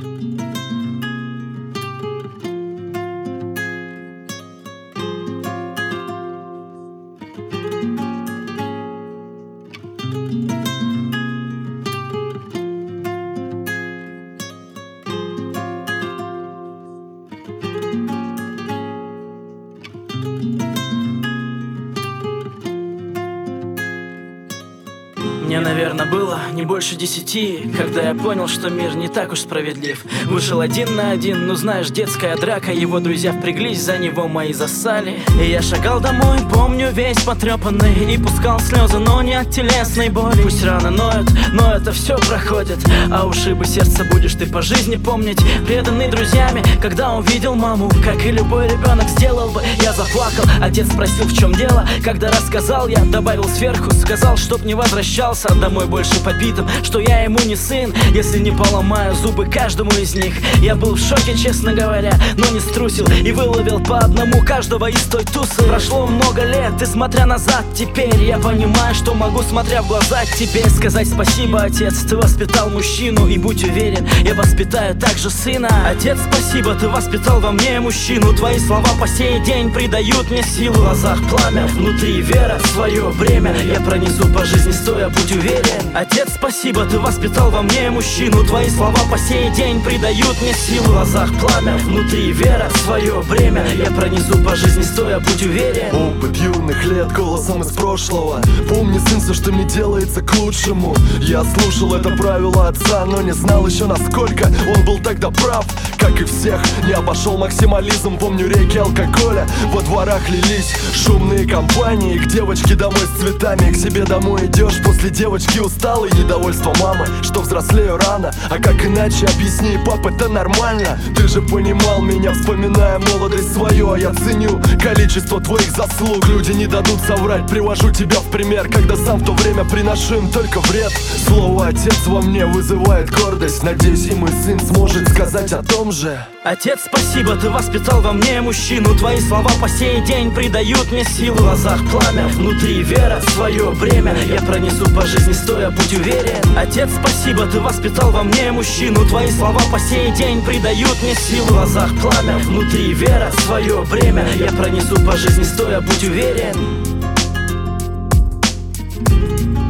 Мне, наверное, было не больше 10, когда я понял, что мир не так уж справедлив. Вышел 1 на 1, ну знаешь, детская драка. Его друзья впряглись, за него мои засали. И я шагал домой, помню, весь потрепанный, и пускал слезы, но не от телесной боли. Пусть раны ноют, но это все проходит, а ушибы сердца будешь ты по жизни помнить. Преданный друзьями, когда увидел маму, как и любой ребенок сделал бы, я заплакал. Отец спросил, в чем дело, когда рассказал, я добавил сверху, сказал, чтоб не возвращался домой больше побитым, что я ему не сын, если не поломаю зубы каждому из них. Я был в шоке, честно говоря, но не струсил и выловил по одному каждого из той тусы. Прошло много лет, и смотря назад, теперь я понимаю, что могу, смотря в глаза тебе, сказать спасибо, отец, ты воспитал мужчину, и будь уверен, я воспитаю также сына. Отец, спасибо, ты воспитал во мне мужчину, твои слова по сей день придают мне силу. В глазах пламя, внутри вера, в свое время я пронесу по жизни стоя, будь уверен. Отец, спасибо, ты воспитал во мне мужчину, твои слова по сей день придают мне силу. В глазах пламя, внутри вера, в свое время я пронесу по жизни стоя, будь уверен. Опыт юных лет голосом из прошлого. Помни, сын, все, что не делается к лучшему. Я слушал это правило отца, но не знал еще, насколько он был тогда прав. Как и всех, не обошел максимализм. Помню, реки алкоголя во дворах лились, шумные компании, к девочке домой с цветами. К себе домой идешь, после девочки усталый, недовольство мамы, что взрослею рано. А как иначе, объясни, пап, это нормально. Ты же понимал меня, вспоминая молодость свою. А я ценю количество твоих заслуг. Люди не дадут соврать, привожу тебя в пример, когда сам в то время приношу им только вред. Слово «отец» во мне вызывает гордость. Надеюсь, и мой сын сможет сказать о том же. Отец, спасибо, ты воспитал во мне мужчину, твои слова по сей день придают мне силу. В глазах пламя, внутри вера, в свое время я пронесу по жизни стоя, будь уверен. Отец, спасибо, ты воспитал во мне мужчину, твои слова по сей день придают мне силу. В глазах пламя, внутри вера, в свое время я пронесу по жизни стоя, будь уверен.